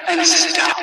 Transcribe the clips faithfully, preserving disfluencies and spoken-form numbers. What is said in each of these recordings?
and sit down.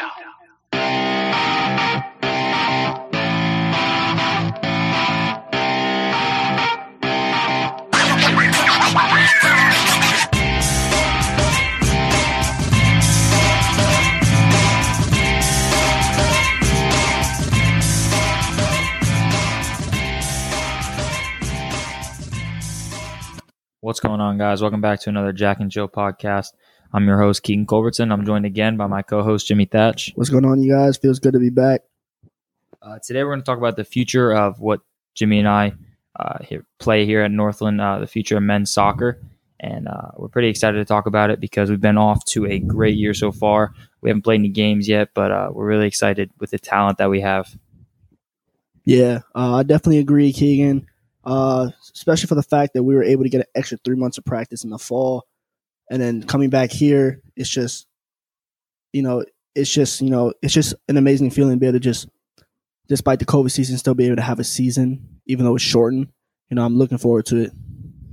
What's going on, guys? Welcome back to another Jack and Jill podcast. I'm your host, Keegan Culbertson. I'm joined again by my co-host, Jimmy Thatch. What's going on, you guys? Feels good to be back. Uh, today, we're going to talk about the future of what Jimmy and I uh, here, play here at Northland, uh, the future of men's soccer. And uh, we're pretty excited to talk about it because we've been off to a great year so far. We haven't played any games yet, but uh, we're really excited with the talent that we have. Yeah, uh, I definitely agree, Keegan. Uh, especially for the fact that we were able to get an extra three months of practice in the fall. And then coming back here, it's just, you know, it's just, you know, it's just an amazing feeling to be able to just, despite the COVID season, still be able to have a season, even though it's shortened. You know, I'm looking forward to it.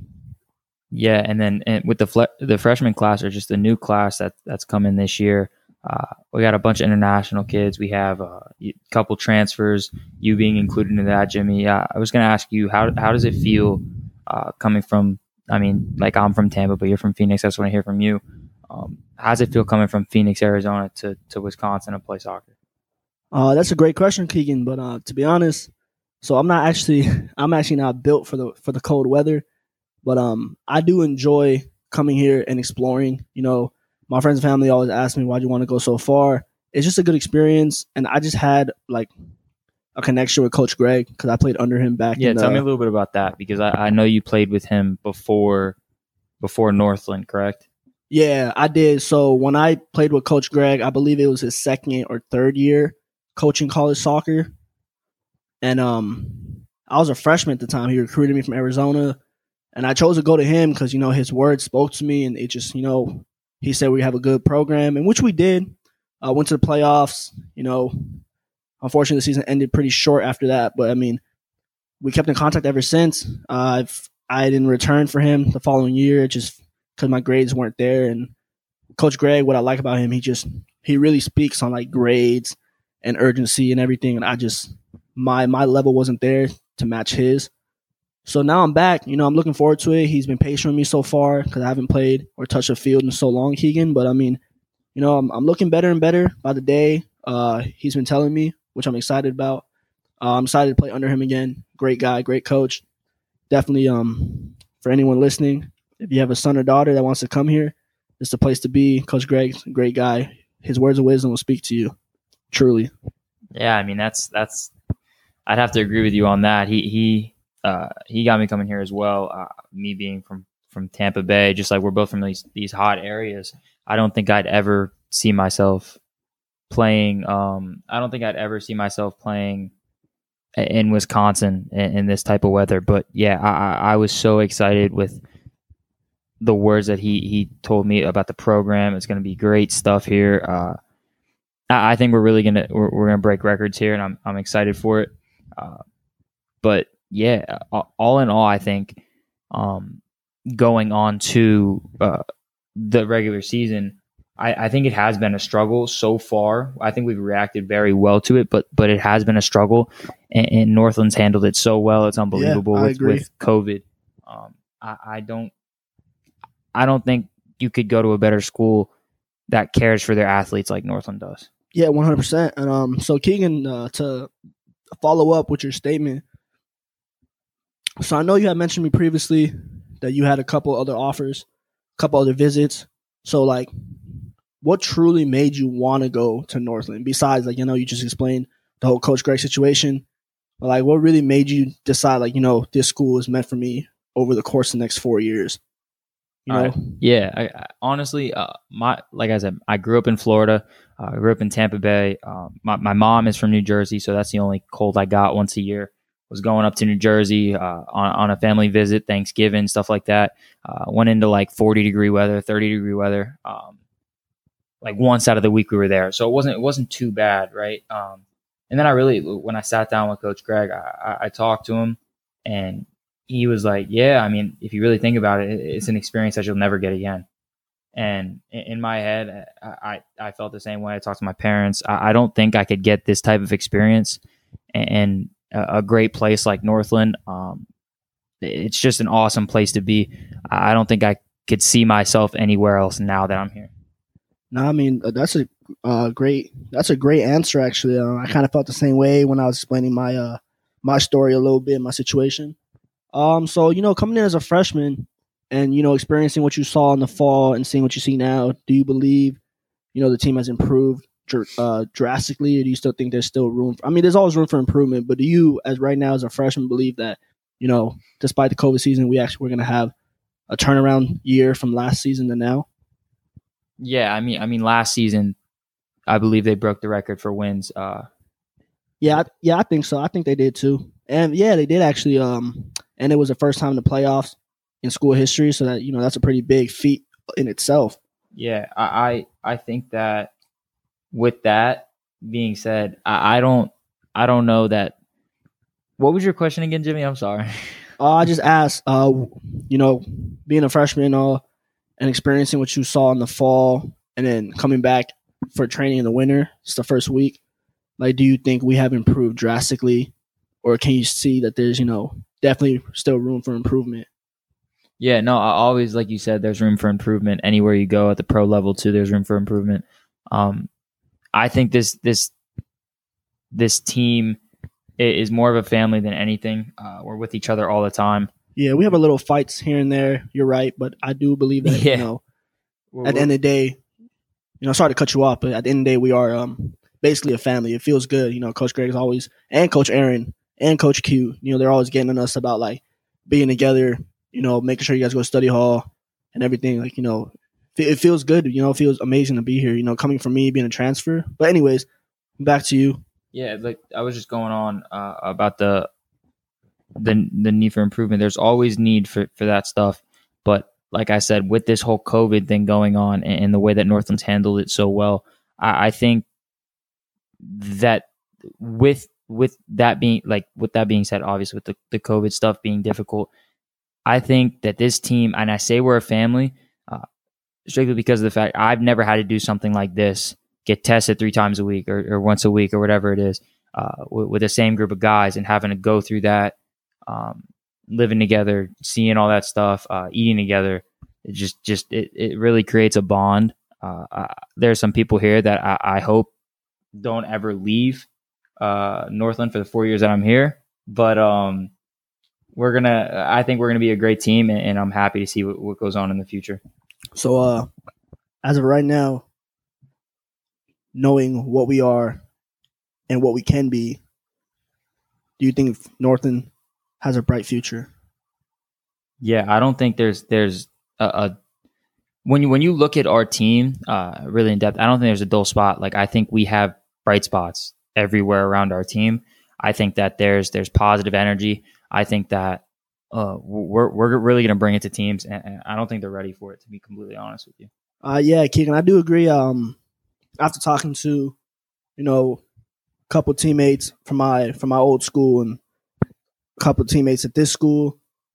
Yeah, and then and with the fle- the freshman class, or just the new class that that's coming this year, uh, we got a bunch of international kids. We have uh, a couple transfers, you being included in that, Jimmy. Uh, I was going to ask you, how how does it feel uh, coming from, I mean, like I'm from Tampa, but you're from Phoenix. I just want to hear from you. Um, how does it feel coming from Phoenix, Arizona to, to Wisconsin to play soccer? Uh, that's a great question, Keegan. But uh, to be honest, so I'm not actually, I'm actually not built for the for the cold weather. But um, I do enjoy coming here and exploring. You know, my friends and family always ask me, why'd you want to go so far? It's just a good experience. And I just had like a connection with Coach Greg because I played under him back Yeah, in the, tell me a little bit about that, because I, I know you played with him before before Northland, correct? Yeah, I did. So when I played with Coach Greg, I believe it was his second or third year coaching college soccer. And um, I was a freshman at the time. He recruited me from Arizona. And I chose to go to him because, you know, his words spoke to me. And it just, you know, he said we have a good program, and which we did. Uh, went to the playoffs. You know, unfortunately, the season ended pretty short after that. But, I mean, we kept in contact ever since. Uh, I've, I didn't return for him the following year just because my grades weren't there. And Coach Greg, what I like about him, he just he really speaks on like grades and urgency and everything. And I just my my level wasn't there to match his. So now I'm back. You know, I'm looking forward to it. He's been patient with me so far because I haven't played or touched a field in so long, Keegan. But I mean, you know, I'm, I'm looking better and better by the day. Uh, he's been telling me, which I'm excited about. Uh, I'm excited to play under him again. Great guy, great coach. Definitely, um, for anyone listening, if you have a son or daughter that wants to come here, it's the place to be. Coach Greg's a great guy. His words of wisdom will speak to you. Truly. Yeah, I mean, that's that's. I'd have to agree with you on that. He he. Uh, he got me coming here as well. Uh, me being from, from Tampa Bay, just like we're both from these these hot areas. I don't think I'd ever see myself playing. Um, I don't think I'd ever see myself playing in Wisconsin in, in this type of weather. But yeah, I, I was so excited with the words that he he told me about the program. It's going to be great stuff here. Uh, I, I think we're really gonna we're, we're gonna break records here, and I'm I'm excited for it. Uh, but yeah, all in all, I think um, going on to uh, the regular season, I, I think it has been a struggle so far. I think we've reacted very well to it, but but it has been a struggle, and, and Northland's handled it so well. It's unbelievable Yeah, I with, agree. with COVID. Um, I, I don't, I don't think you could go to a better school that cares for their athletes like Northland does. Yeah, one hundred percent. And um, so Keegan, uh, to follow up with your statement. So I know you had mentioned me previously that you had a couple other offers, a couple other visits. So like, what truly made you want to go to Northland? Besides, like, you know, you just explained the whole Coach Greg situation. But like, what really made you decide, like, you know, this school is meant for me over the course of the next four years? You know? Right. Yeah, I, I, honestly, uh, my like I said, I grew up in Florida. Uh, I grew up in Tampa Bay. Um, my my mom is from New Jersey, so that's the only cold I got once a year. Was going up to New Jersey uh, on on a family visit, Thanksgiving, stuff like that. Uh, went into like forty degree weather, thirty degree weather. Um, like once out of the week we were there, so it wasn't it wasn't too bad, right? Um, and then I really, when I sat down with Coach Greg, I, I, I talked to him, and he was like, "Yeah, I mean, if you really think about it, it's an experience that you'll never get again." And in my head, I, I felt the same way. I talked to my parents. I, I don't think I could get this type of experience in a great place like Northland. Um, it's just an awesome place to be. I don't think I could see myself anywhere else now that I'm here. No, I mean that's a uh, great that's a great answer. Actually, uh, I kind of felt the same way when I was explaining my uh, my story a little bit, my situation. Um, so you know, coming in as a freshman and you know experiencing what you saw in the fall and seeing what you see now, do you believe you know the team has improved uh, drastically, or do you still think there's still room? For, I mean, there's always room for improvement, but do you, as right now as a freshman, believe that you know, despite the COVID season, we actually we're going to have a turnaround year from last season to now? Yeah, I mean, I mean, last season, I believe they broke the record for wins. Uh, yeah, yeah, I think so. I think they did too, and yeah, they did actually. Um, and it was the first time in the playoffs in school history, so that you know that's a pretty big feat in itself. Yeah, I I, I think that with that being said, I, I don't I don't know that. What was your question again, Jimmy? I'm sorry. Uh, I just asked, uh, you know, being a freshman uh, and experiencing what you saw in the fall and then coming back for training in the winter, it's the first week. Like, do you think we have improved drastically, or can you see that there's, you know, definitely still room for improvement? Yeah, no, I always, like you said, there's room for improvement. Anywhere you go at the pro level too, there's room for improvement. Um, I think this this this team is more of a family than anything. Uh, we're with each other all the time. Yeah, we have a little fights here and there. You're right, but I do believe that yeah. you know, we're, at the end of the day, you know, sorry to cut you off, but at the end of the day, we are um, basically a family. It feels good, you know. Coach Greg is always, and Coach Aaron and Coach Q, you know, they're always getting on us about like being together, you know, making sure you guys go to study hall and everything. Like, you know, it feels good. You know, it feels amazing to be here. You know, coming from me being a transfer. But anyways, back to you. Yeah, like I was just going on uh, about the the the need for improvement. There's always need for, for that stuff, but like I said, with this whole COVID thing going on and, and the way that Northland's handled it so well, I, I think that with with that being like with that being said, obviously with the, the COVID stuff being difficult, I think that this team, and I say we're a family, uh, strictly because of the fact I've never had to do something like this. Get tested three times a week or, or once a week or whatever it is uh, with, with the same group of guys and having to go through that, um, living together, seeing all that stuff, uh, eating together. It just, just it, it really creates a bond. Uh, uh, there are some people here that I, I hope don't ever leave uh, Northland for the four years that I'm here. But um, we're going to, I think we're going to be a great team, and, and I'm happy to see what, what goes on in the future. So uh, as of right now, knowing what we are and what we can be, do you think Northland has a bright future? Yeah, I don't think there's there's a, a when you when you look at our team uh, really in depth, I don't think there's a dull spot. Like I think we have bright spots everywhere around our team. I think that there's there's positive energy. I think that uh, we're we're really going to bring it to teams, and, and I don't think they're ready for it. To be completely honest with you. Uh, yeah, Keegan, I do agree. Um. After talking to, you know, a couple teammates from my from my old school and a couple teammates at this school,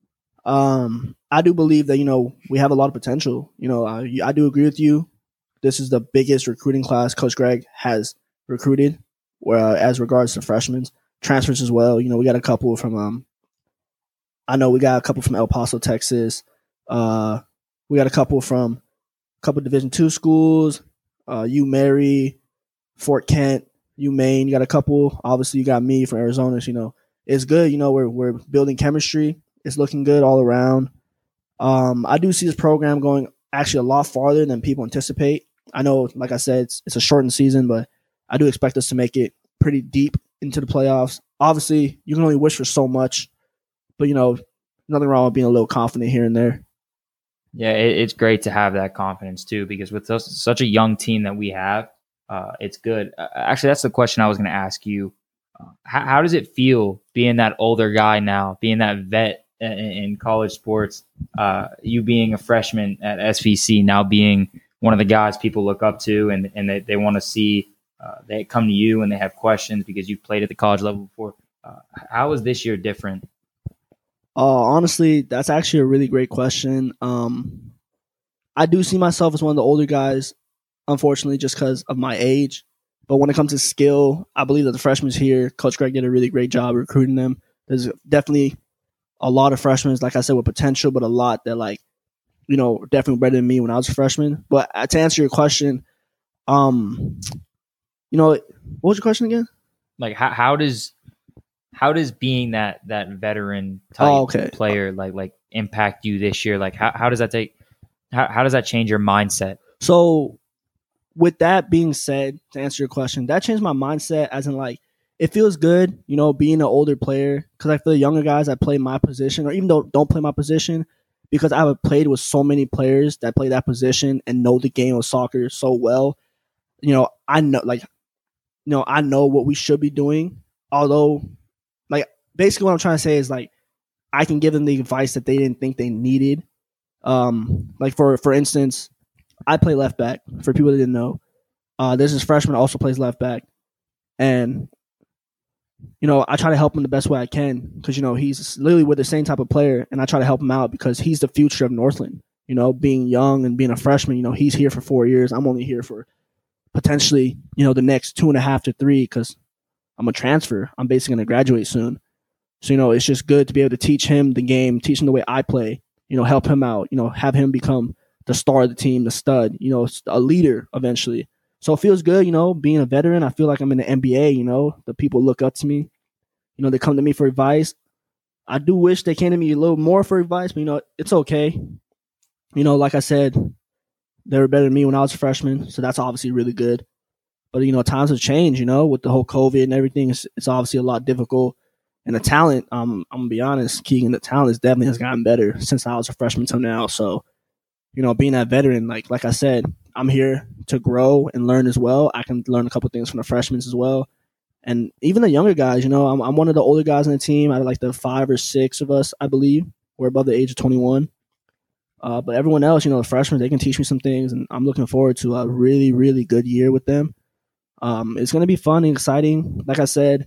um, I do believe that, you know, we have a lot of potential. You know, I, I do agree with you. This is the biggest recruiting class Coach Greg has recruited, uh, as regards to freshmen, transfers as well. You know, we got a couple from, um, I know we got a couple from El Paso, Texas. Uh, we got a couple from a couple Division two schools. Uh, U Mary, Fort Kent, U Maine. You got a couple. Obviously, you got me from Arizona. So, you know, it's good. You know, we're we're building chemistry. It's looking good all around. Um, I do see this program going actually a lot farther than people anticipate. I know, like I said, it's, it's a shortened season, but I do expect us to make it pretty deep into the playoffs. Obviously, you can only wish for so much, but, you know, nothing wrong with being a little confident here and there. Yeah, it, it's great to have that confidence too, because with those, such a young team that we have, uh, it's good. Uh, actually, that's the question I was going to ask you. Uh, how, how does it feel being that older guy now, being that vet in, in college sports, uh, you being a freshman at S V C, now being one of the guys people look up to and, and they, they want to see, uh, they come to you and they have questions because you've played at the college level before. Uh, how is this year different? Uh, honestly, that's actually a really great question. Um, I do see myself as one of the older guys, unfortunately, just because of my age. But when it comes to skill, I believe that the freshmen here, Coach Greg did a really great job recruiting them. There's definitely a lot of freshmen, like I said, with potential, but a lot that, like, you know, definitely better than me when I was a freshman. But to answer your question, um, you know, what was your question again? Like, how how does how does being that that veteran type Oh, okay. player like like impact you this year? Like, how how does that take? How how does that change your mindset? So, with that being said, to answer your question, that changed my mindset as in, like, it feels good, you know, being an older player, because I feel the younger guys that play my position, or even though don't play my position, because I have played with so many players that play that position and know the game of soccer so well. You know, I know, like, you know, I know what we should be doing. Although, like, basically what I'm trying to say is, like, I can give them the advice that they didn't think they needed. Um, like, for for instance, I play left back. For people that didn't know, uh, there's this freshman that also plays left back, and you know, I try to help him the best way I can because, you know, he's literally with the same type of player, and I try to help him out because he's the future of Northland. You know, being young and being a freshman, you know, he's here for four years. I'm only here for potentially, you know, the next two and a half to three because I'm a transfer. I'm basically going to graduate soon. So, you know, it's just good to be able to teach him the game, teach him the way I play, you know, help him out, you know, have him become the star of the team, the stud, you know, a leader eventually. So it feels good, you know, being a veteran. I feel like I'm in the N B A, you know, the people look up to me. You know, they come to me for advice. I do wish they came to me a little more for advice, but, you know, it's okay. You know, like I said, they were better than me when I was a freshman, so that's obviously really good. But, you know, times have changed, you know, with the whole COVID and everything. It's, it's obviously a lot difficult. And the talent, um, I'm going to be honest, Keegan, the talent is definitely has gotten better since I was a freshman till now. So, you know, being that veteran, like like I said, I'm here to grow and learn as well. I can learn a couple things from the freshmen as well. And even the younger guys, you know, I'm, I'm one of the older guys on the team. Out of like the five or six of us, I believe, we're above the age of twenty-one. Uh, but everyone else, you know, the freshmen, they can teach me some things. And I'm looking forward to a really, really good year with them. Um, it's going to be fun and exciting. Like I said,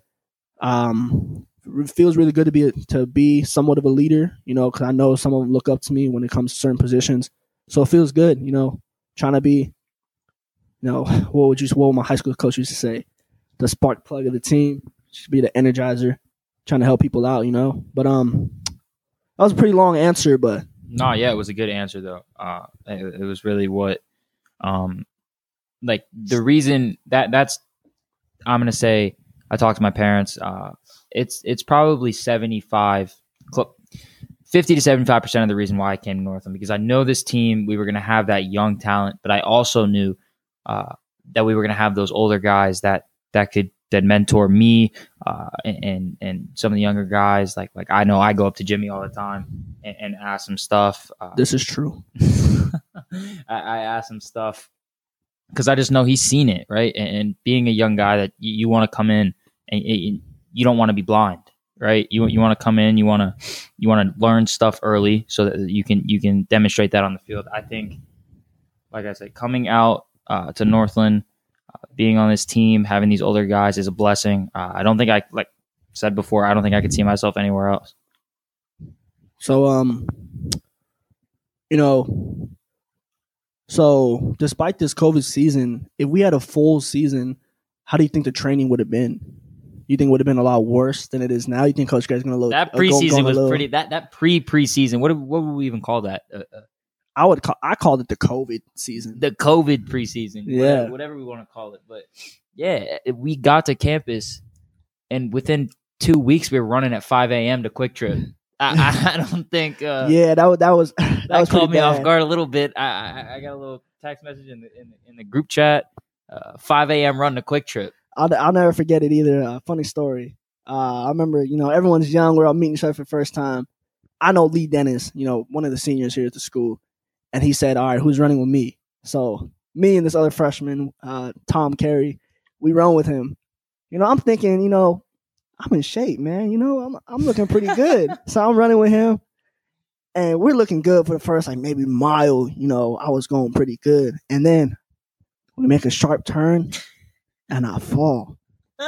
um, it feels really good to be to be somewhat of a leader, you know, because I know some of them look up to me when it comes to certain positions. So it feels good, you know, trying to be, you know, what would you, what would my high school coach used to say? The spark plug of the team, should be the energizer, trying to help people out, you know. But um, that was a pretty long answer, but no, yeah, it was a good answer though. Uh, it, it was really what, um, like the reason that that's, I'm gonna say, I talked to my parents. Uh, it's it's probably seventy-five, fifty to seventy-five percent of the reason why I came to Northland, because I know this team, we were gonna have that young talent, but I also knew uh, that we were gonna have those older guys that. that could that mentor me uh, and and some of the younger guys. Like like I know I go up to Jimmy all the time and, and ask him stuff. Uh, this is true. I, I ask him stuff because I just know he's seen it, right? And, and being a young guy that you, you want to come in and, and you don't want to be blind, right? You you want to come in, you want to you want to learn stuff early so that you can you can demonstrate that on the field. I think, like I said, coming out uh, to Northland. Uh, being on this team, having these older guys is a blessing. Uh, I don't think I, like said before, I don't think I could see myself anywhere else. So, um, you know, so despite this COVID season, if we had a full season, how do you think the training would have been? You think it would have been a lot worse than it is now? You think Coach Greg's going to look that preseason uh, go, go was little, pretty that that pre preseason? What what would we even call that? Uh, uh, I would call I called it the COVID season. The COVID preseason. Yeah. Whatever, whatever we want to call it. But yeah, we got to campus and within two weeks we were running at five a.m. to Quick Trip. I, I don't think uh, Yeah, that was that was that, that was caught me bad. off guard a little bit. I, I, I got a little text message in the in the, in the group chat. Uh, five a.m. run to Quick Trip. I'll I'll never forget it either. Uh, funny story. Uh, I remember, you know, everyone's young. We're all meeting each other for the first time. I know Lee Dennis, you know, one of the seniors here at the school. And he said, all right, who's running with me? So me and this other freshman, uh, Tom Carey, we run with him. You know, I'm thinking, you know, I'm in shape, man. You know, I'm I'm looking pretty good. So I'm running with him. And we're looking good for the first, like, maybe mile. You know, I was going pretty good. And then we make a sharp turn, and I fall.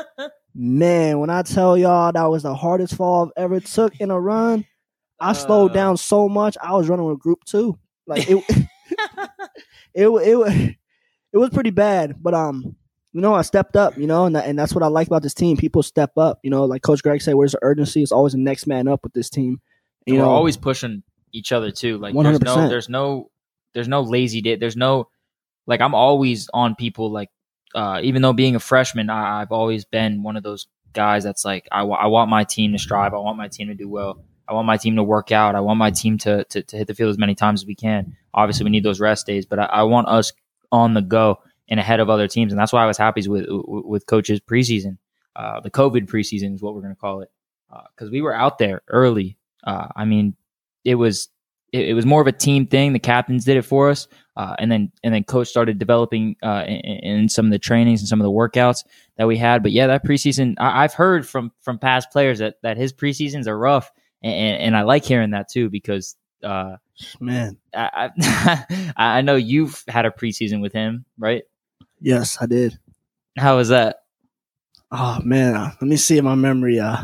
Man, when I tell y'all that was the hardest fall I've ever took in a run, I slowed down so much, I was running with group two. Like it, it wa- it wa- it was pretty bad, but um, you know, I stepped up, you know, and that, and that's what I like about this team. People step up, you know, like Coach Greg said, where's the urgency? It's always the next man up with this team. And You we're know, always pushing each other too. Like one hundred there's no percent. there's no there's no lazy day. There's no like I'm always on people like uh, even though being a freshman, I, I've always been one of those guys that's like I, w- I want my team to strive. I want my team to do well. I want my team to work out. I want my team to to, to hit the field as many times as we can. Obviously, we need those rest days, but I, I want us on the go and ahead of other teams, and that's why I was happy with with Coach's preseason, uh, the COVID preseason is what we're going to call it, because uh, we were out there early. Uh, I mean, it was it, it was more of a team thing. The captains did it for us, uh, and then and then Coach started developing uh, in, in some of the trainings and some of the workouts that we had. But yeah, that preseason, I, I've heard from from past players that that his preseasons are rough, and, and I like hearing that too because. Uh, Man, I, I I know you've had a preseason with him, right? yes, I did. How was that? Oh man, uh, let me see if my memory. Uh,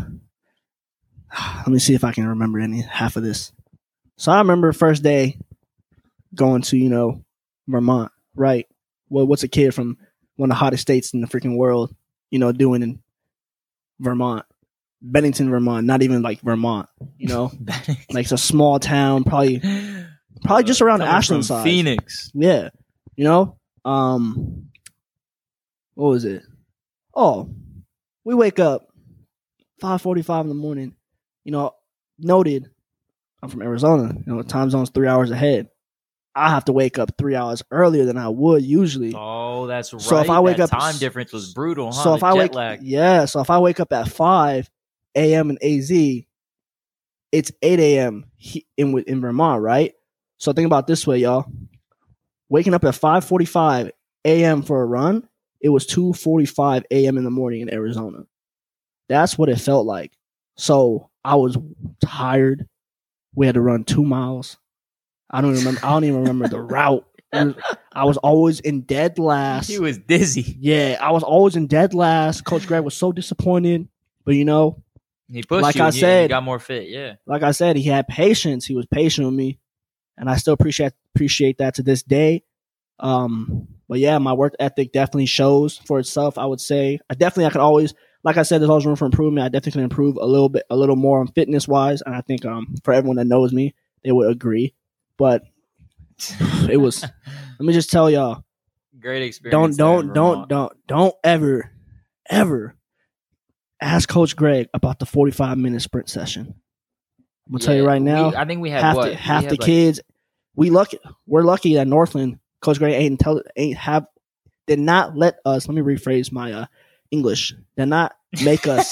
let me see if I can remember any half of this. So I remember first day going to you know Vermont, right? Well, what's a kid from one of the hottest states in the freaking world, you know, doing in Vermont? Bennington, Vermont, not even like Vermont, you know, like it's a small town, probably, probably just around Coming Ashland from size. Phoenix. Yeah, you know, um, what was it? Oh, we wake up five forty-five in the morning. You know, noted, I'm from Arizona. You know, time zone's three hours ahead. I have to wake up three hours earlier than I would usually. Oh, that's right. So if I wake that up, time difference was brutal. Huh? So if the I jet wake, lag. yeah. So if I wake up at five a.m. in A Z, it's eight a.m. in in Vermont, right? So think about it this way, y'all. Waking up at five forty-five a.m. for a run, it was two forty-five a.m. in the morning in Arizona. That's what it felt like. So I was tired. We had to run two miles. I don't remember. I don't even remember the route. Was, I was always in dead last. He was dizzy. Yeah, I was always in dead last. Coach Greg was so disappointed, but you know. He pushed like you. I and you, said, and you got more fit. Yeah. Like I said, he had patience. He was patient with me, and I still appreciate appreciate that to this day. Um, but yeah, my work ethic definitely shows for itself. I would say I definitely I could always, like I said, there's always room for improvement. I definitely can improve a little bit, a little more on fitness wise, and I think um for everyone that knows me, they would agree. But it was. Let me just tell y'all. Great experience. Don't don't don't don't don't ever ever. Ask Coach Greg about the forty-five minute sprint session. I'm gonna yeah, tell you right now. We, I think we had half what? the, half we the like, kids. We lucky. We're lucky that Northland Coach Greg ain't tell ain't have did not let us. Let me rephrase my uh, English. Did not make us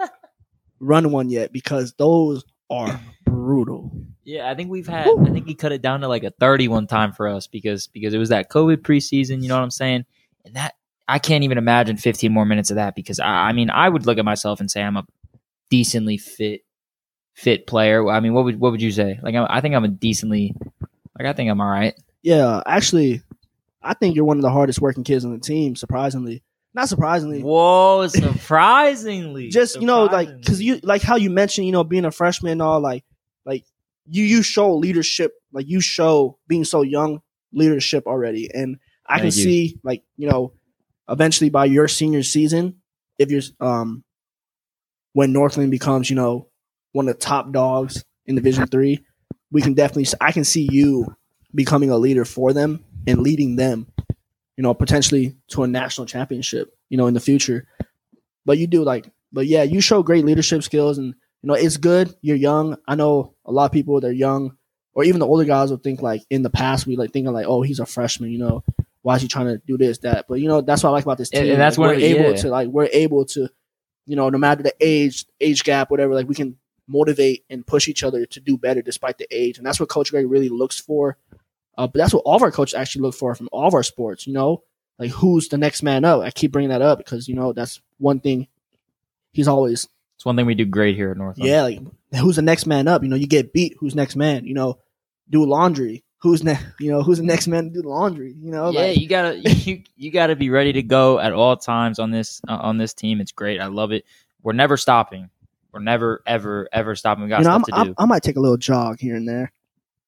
run one yet because those are brutal. Yeah, I think we've had. Woo. I think he cut it down to like a thirty one time for us because because it was that COVID preseason. You know what I'm saying? And that. I can't even imagine fifteen more minutes of that because I, I mean I would look at myself and say I'm a decently fit fit player. I mean, what would what would you say? Like I, I think I'm a decently like I think I'm all right. Yeah, actually, I think you're one of the hardest working kids on the team. Surprisingly, not surprisingly. Whoa, surprisingly. Just surprisingly. you know, like because you like how you mentioned, you know, being a freshman and all, like like you you show leadership, like you show being so young leadership already, and I Thank can you. see like you know. Eventually, by your senior season, if you're um, when Northland becomes, you know, one of the top dogs in Division Three, we can definitely. I can see you becoming a leader for them and leading them, you know, potentially to a national championship, you know, in the future. But you do like, but yeah, you show great leadership skills, and you know, it's good. You're young. I know a lot of people. They're young, or even the older guys will think like in the past we like thinking like, oh, he's a freshman, you know. Why is he trying to do this, that? But, you know, that's what I like about this team. And that's like, when we're able yeah. to, like, we're able to, you know, no matter the age, age gap, whatever, like, we can motivate and push each other to do better despite the age. And that's what Coach Greg really looks for. Uh, but that's what all of our coaches actually look for from all of our sports, you know? Like, who's the next man up? I keep bringing that up because, you know, that's one thing he's always. It's one thing we do great here at Northland. Yeah, like, who's the next man up? You know, you get beat. Who's next man? You know, do laundry. Who's next? You know, who's the next man to do the laundry? You know, yeah, like, you gotta you, you gotta be ready to go at all times on this uh, on this team. It's great. I love it. We're never stopping. We're never ever ever stopping. We got you know, stuff I'm, to do. I, I might take a little jog here and there.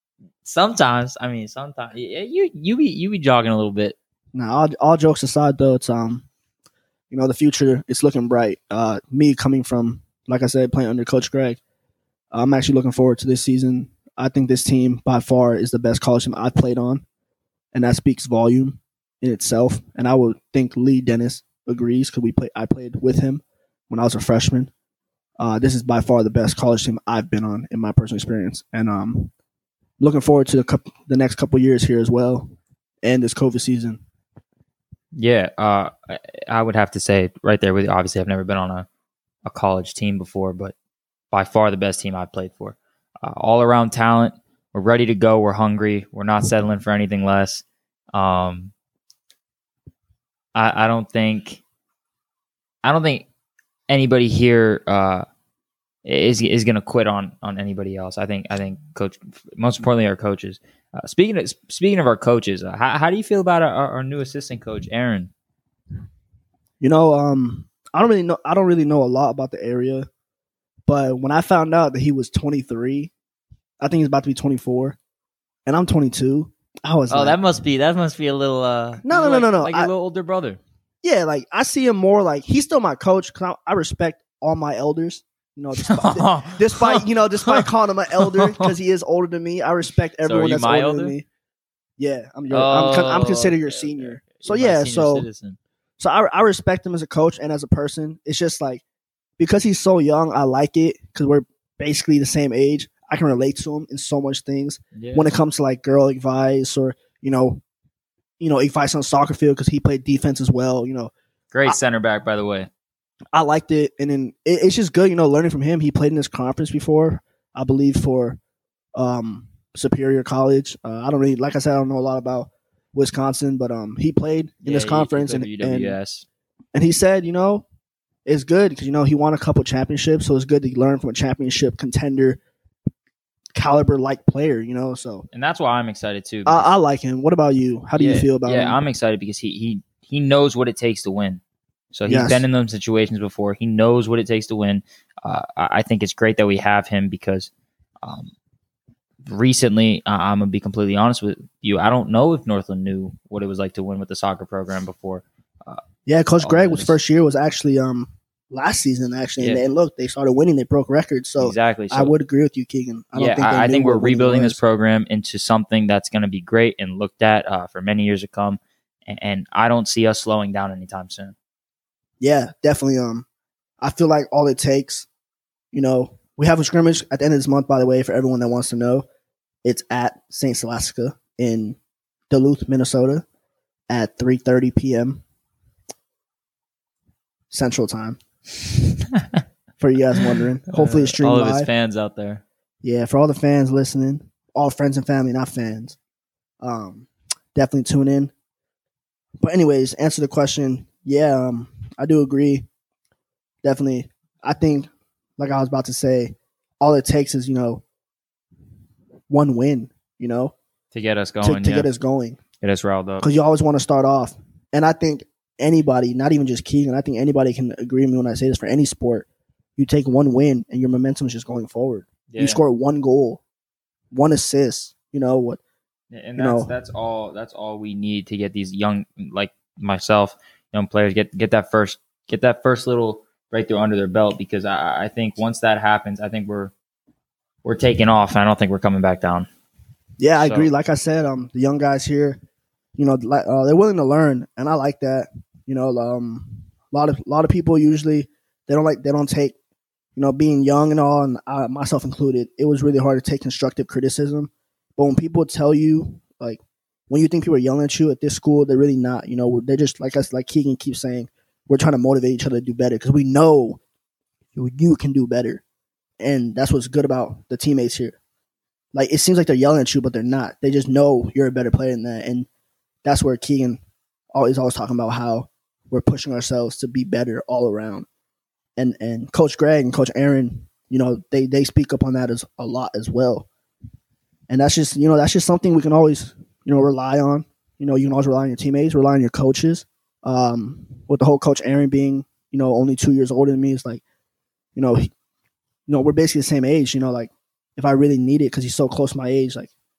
sometimes, I mean, sometimes you you be you be jogging a little bit. Now, all, all jokes aside, though, it's um, you know, the future it's looking bright. Uh, me coming from, like I said, playing under Coach Greg, I'm actually looking forward to this season. I think this team by far is the best college team I've played on, and that speaks volume in itself. And I would think Lee Dennis agrees because we play. I played with him when I was a freshman. Uh, this is by far the best college team I've been on in my personal experience, and um, looking forward to the, couple, the next couple years here as well, and this COVID season. Yeah, uh, I would have to say right there with you. Obviously, I've never been on a, a college team before, but by far the best team I've played for. Uh, all around talent. We're ready to go. We're hungry. We're not settling for anything less. Um, I, I don't think. I don't think anybody here uh, is is going to quit on on anybody else. I think. I think coach. Most importantly, our coaches. Uh, speaking of speaking of our coaches, uh, how how do you feel about our, our new assistant coach, Aaron? You know, um, I don't really know. I don't really know a lot about the area, but when I found out that he was twenty-three, I think he's about to be twenty-four, and I'm twenty-two. I was. Oh, like, that must be that must be a little. Uh, no, no, like, no, no, no. Like I, a little older brother. Yeah, like I see him more like he's still my coach because I, I respect all my elders. You know, despite, despite you know, despite calling him an elder because he is older than me, I respect everyone so that's older, older than me. Yeah, I'm your, oh, I'm, I'm considered your okay, senior. Okay. So You're yeah, senior so citizen. so I, I respect him as a coach and as a person. It's just like because he's so young, I like it because we're basically the same age. I can relate to him in so much things Yeah. when it comes to like girl advice or you know, you know advice on the soccer field because he played defense as well. You know, Great I, center back, by the way. I liked it, and then it, it's just good, you know, learning from him. He played in this conference before, I believe, for um, Superior College. Uh, I don't really, like I said, I don't know a lot about Wisconsin, but um, he played in Yeah, this conference, he, and, he W W S. and and he said, you know, it's good because you know he won a couple championships, so it's good to learn from a championship contender caliber like player, you know. So, and that's why I'm excited too. I, I like him. What about you? How do yeah, you feel about yeah, him? Yeah, I'm excited because he he he knows what it takes to win. So he's Yes. been in those situations before. He knows what it takes to win. Uh, I think it's great that we have him because um, recently, uh, I'm going to be completely honest with you, I don't know if Northland knew what it was like to win with the soccer program before. Uh, yeah, Coach Greg was this. first year was actually um last season actually, Yeah. and, and look, they started winning. They broke records. So exactly. So, I would agree with you, Keegan. I don't yeah, think they I, I knew think we're what winning rebuilding was. this program into something that's going to be great and looked at uh, for many years to come. And, and I don't see us slowing down anytime soon. Yeah, definitely. Um, I feel like all it takes, you know, we have a scrimmage at the end of this month. By the way, for everyone that wants to know, it's at Saint Scholastica in Duluth, Minnesota, at three thirty p.m. Central Time. For you guys wondering, hopefully it's streamed all of live. his fans out there. Yeah, for all the fans listening, all friends and family, not fans. Um, definitely tune in. But anyways, answer the question. Yeah, um, I do agree. Definitely. I think, like I was about to say, all it takes is, you know, one win, you know, To get us to, going, to yeah. get us going. Get us riled up. Because you always want to start off. And I think anybody, not even just Keegan, I think anybody can agree with me when I say this for any sport. You take one win and your momentum is just going forward. Yeah. You score one goal, one assist, you know, what. And you that's know. that's all that's all we need to get these young, like myself, young players get get that first get that first little breakthrough under their belt. Because I, I think once that happens, I think we're we're taking off. I don't think we're coming back down. Yeah, I So- agree. Like I said, um, the young guys here, you know, like uh, they're willing to learn, and I like that. You know, um, a lot of a lot of people usually they don't like they don't take, you know, being young and all, and I, myself included. It was really hard to take constructive criticism. But when people tell you, like, when you think people are yelling at you at this school, they're really not. You know, they're just like us. Like Keegan keeps saying, we're trying to motivate each other to do better because we know you, you can do better, and that's what's good about the teammates here. Like, it seems like they're yelling at you, but they're not. They just know you're a better player than that. And that's where Keegan always always talking about how we're pushing ourselves to be better all around. And and Coach Greg and Coach Aaron, you know, they, they speak up on that as a lot as well. And that's just, you know, that's just something we can always, you know, rely on. You know, you can always rely on your teammates, rely on your coaches. Um, with the whole Coach Aaron being, you know, only two years older than me, it's like, you know, he, you know, we're basically the same age, you know, like, if I really need it, because he's so close to my age, like,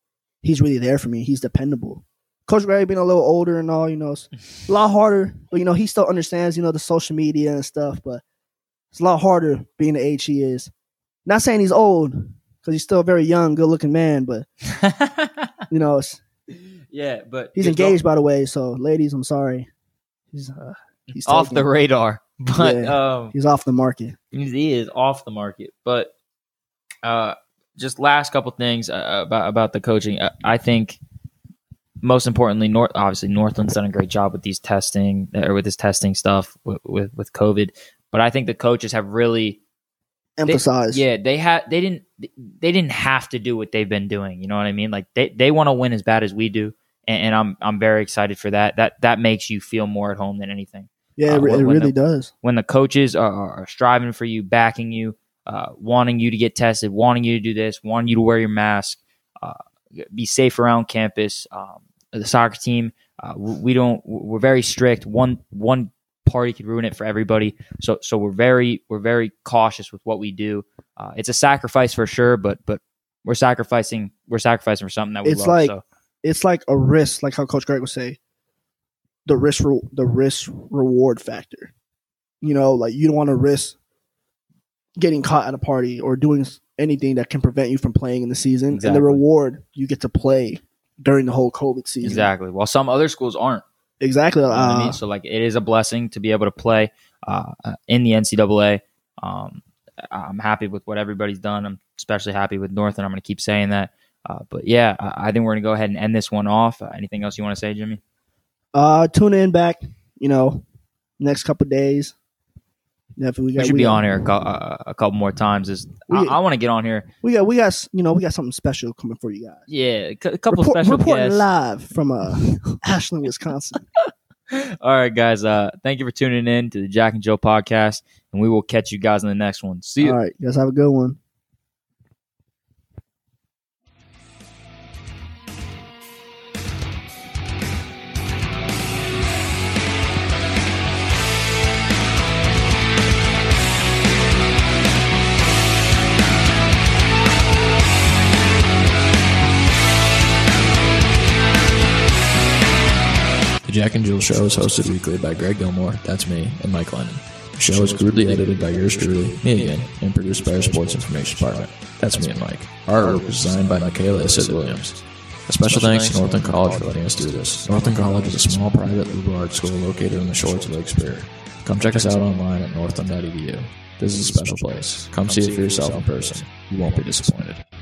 he's really there for me. He's dependable. Coach Greg being a little older and all, you know, it's a lot harder. But, you know, he still understands, you know, the social media and stuff. But it's a lot harder being the age he is. Not saying he's old, because he's still a very young, good-looking man. But, you know, it's, yeah, but he's engaged, by the way. So, ladies, I'm sorry. He's, uh, he's off taken. the radar. But yeah, um, he's off the market. He is off the market. But uh, just last couple things uh, about, about the coaching. Uh, I think – most importantly, North obviously Northland's done a great job with these testing or with this testing stuff with, with, with COVID. But I think the coaches have really emphasized. They, yeah, they had they didn't they didn't have to do what they've been doing. You know what I mean? Like they, they want to win as bad as we do, and, and I'm I'm very excited for that. That that makes you feel more at home than anything. Yeah, uh, it, when, it really the, does. When the coaches are, are striving for you, backing you, uh, wanting you to get tested, wanting you to do this, wanting you to wear your mask, uh, be safe around campus. Um, The soccer team, uh, we don't. We're very strict. One one party could ruin it for everybody. So so we're very we're very cautious with what we do. Uh, it's a sacrifice for sure, but but we're sacrificing we're sacrificing for something that we it's love. Like, so. It's like a risk, like how Coach Greg would say, the risk re- the risk reward factor. You know, like you don't want to risk getting caught at a party or doing anything that can prevent you from playing in the season. Exactly. And the reward, you get to play during the whole COVID season. Exactly. While some other schools aren't. Exactly. You know what uh, I mean? So like it is a blessing to be able to play uh, in the N C double A. Um, I'm happy with what everybody's done. I'm especially happy with North, and I'm going to keep saying that. Uh, but yeah, I, I think we're going to go ahead and end this one off. Uh, anything else you want to say, Jimmy? Uh, tune in back, you know, next couple of days. Definitely, we, got, we should we be got, on here a, co- uh, a couple more times. Is we, I, I want to get on here. We got, we got, you know, we got something special coming for you guys. Yeah, a couple Report, special reporting guests. live from uh, Ashland, Wisconsin. All right, guys. Uh, thank you for tuning in to the Jack and Joe podcast, and we will catch you guys in the next one. See you. All right, you guys have a good one. The Jack and Jill Show is hosted weekly by Greg Gilmore, that's me, and Mike Lennon. The show is crudely edited by yours truly, me again, and produced by our sports information department, that's me and Mike. Our artwork was designed by Michaela Sid Williams. A special thanks to Northland College for letting us do this. Northland College is a small private liberal arts school located on the shores of Lake Superior. Come check us out online at northland dot e d u. This is a special place. Come see it for yourself in person. You won't be disappointed.